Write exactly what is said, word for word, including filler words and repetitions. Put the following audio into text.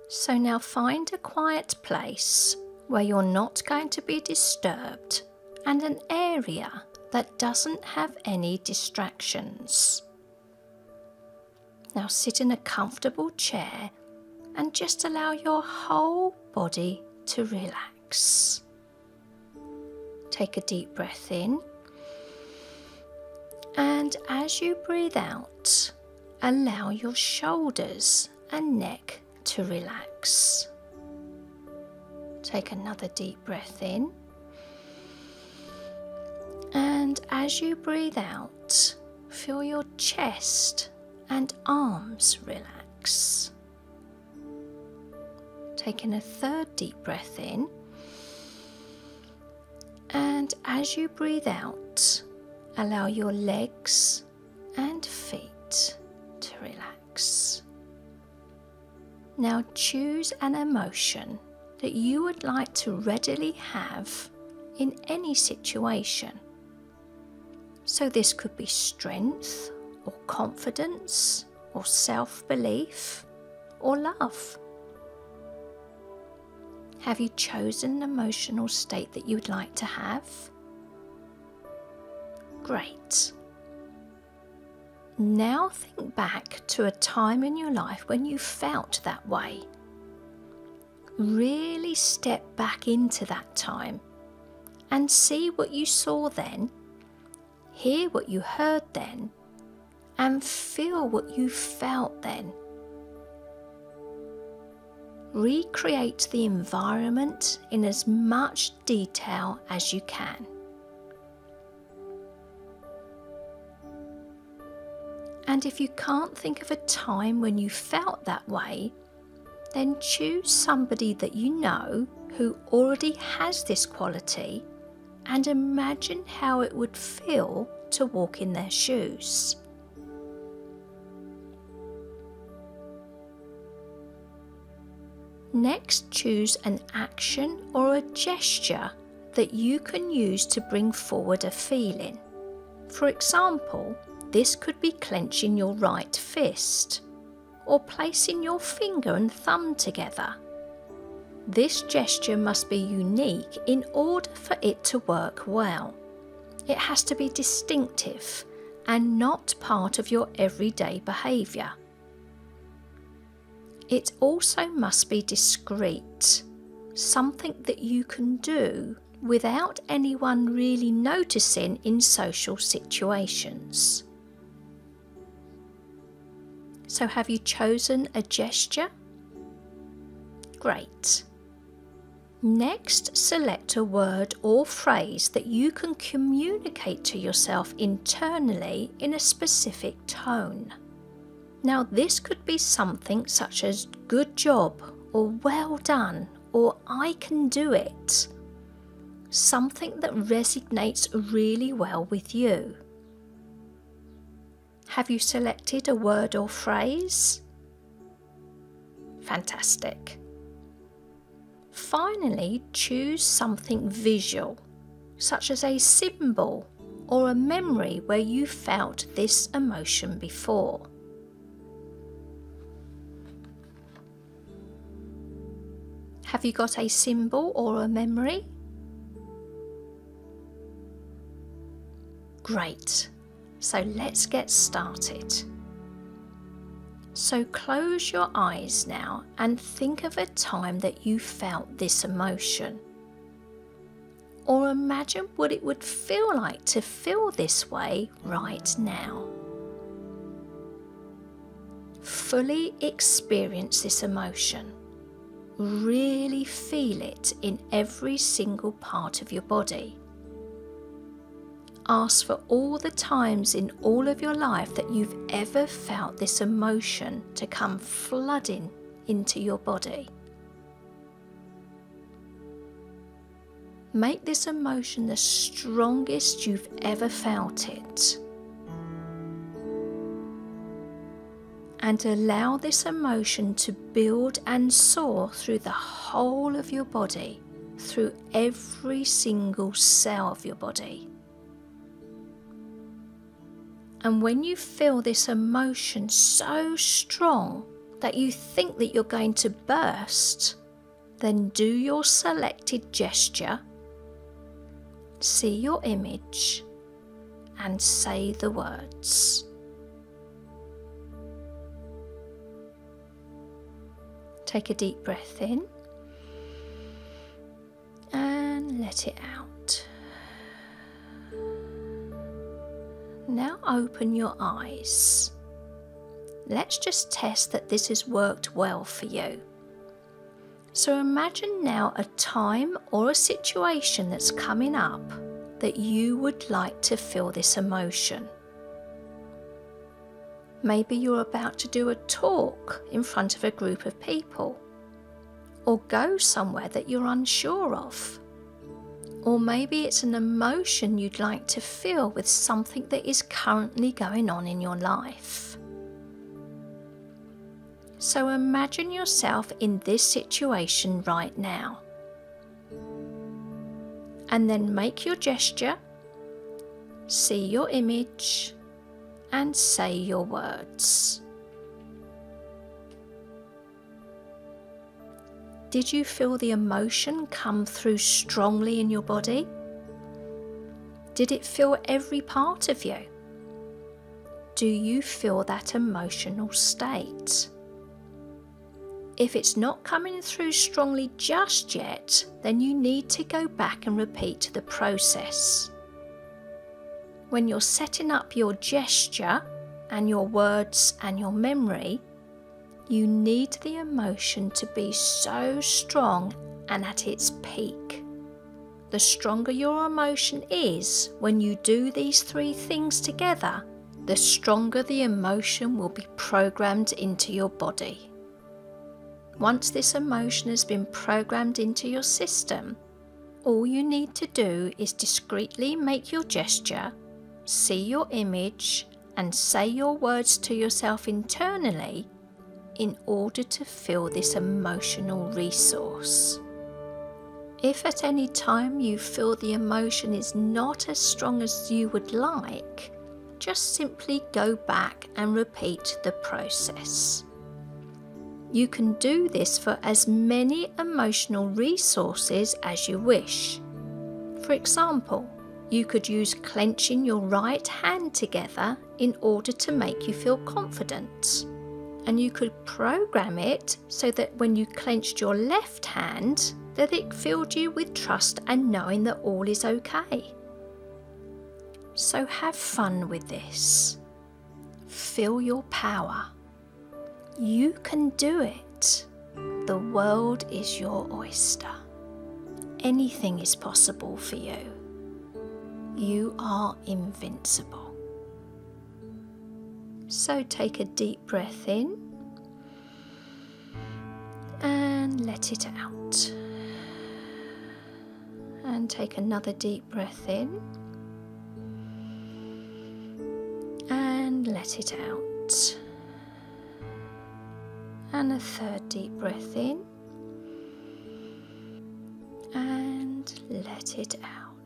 So now find a quiet place where you're not going to be disturbed and an area that doesn't have any distractions. Now sit in a comfortable chair and just allow your whole body to relax. Take a deep breath in, and as you breathe out, allow your shoulders and neck to relax. Take another deep breath in, and as you breathe out, feel your chest and arms relax. Taking a third deep breath in, and as you breathe out, allow your legs and feet to relax. Now choose an emotion that you would like to readily have in any situation. So this could be strength, or confidence, or self-belief, or love. Have you chosen an emotional state that you would like to have? Great. Now think back to a time in your life when you felt that way. Really step back into that time and see what you saw then, hear what you heard then, and feel what you felt then. Recreate the environment in as much detail as you can. And if you can't think of a time when you felt that way, then choose somebody that you know who already has this quality and imagine how it would feel to walk in their shoes. Next, choose an action or a gesture that you can use to bring forward a feeling. For example, this could be clenching your right fist or placing your finger and thumb together. This gesture must be unique in order for it to work well. It has to be distinctive and not part of your everyday behaviour. It also must be discreet, something that you can do without anyone really noticing in social situations. So have you chosen a gesture? Great. Next, select a word or phrase that you can communicate to yourself internally in a specific tone. Now this could be something such as good job or well done or I can do it. Something that resonates really well with you. Have you selected a word or phrase? Fantastic. Finally, choose something visual, such as a symbol or a memory where you felt this emotion before. Have you got a symbol or a memory? Great. So let's get started. So close your eyes now and think of a time that you felt this emotion. Or imagine what it would feel like to feel this way right now. Fully experience this emotion. Really feel it in every single part of your body. Ask for all the times in all of your life that you've ever felt this emotion to come flooding into your body. Make this emotion the strongest you've ever felt it. And allow this emotion to build and soar through the whole of your body, through every single cell of your body. And when you feel this emotion so strong, that you think that you're going to burst, then do your selected gesture, see your image, and say the words. Take a deep breath in and let it out. Now open your eyes. Let's just test that this has worked well for you. So imagine now a time or a situation that's coming up that you would like to feel this emotion. Maybe you're about to do a talk in front of a group of people, or go somewhere that you're unsure of. Or maybe it's an emotion you'd like to feel with something that is currently going on in your life. So imagine yourself in this situation right now. And then make your gesture, see your image, and say your words. Did you feel the emotion come through strongly in your body? Did it fill every part of you? Do you feel that emotional state? If it's not coming through strongly just yet, then you need to go back and repeat the process. When you're setting up your gesture and your words and your memory, you need the emotion to be so strong and at its peak. The stronger your emotion is when you do these three things together, the stronger the emotion will be programmed into your body. Once this emotion has been programmed into your system, all you need to do is discreetly make your gesture, see your image, and say your words to yourself internally in order to feel this emotional resource. If at any time you feel the emotion is not as strong as you would like, just simply go back and repeat the process. You can do this for as many emotional resources as you wish. For example, you could use clenching your right hand together in order to make you feel confident. And you could program it so that when you clenched your left hand, that it filled you with trust and knowing that all is okay. So have fun with this. Feel your power. You can do it. The world is your oyster. Anything is possible for you. You are invincible. So take a deep breath in and let it out. And take another deep breath in and let it out. And a third deep breath in and let it out.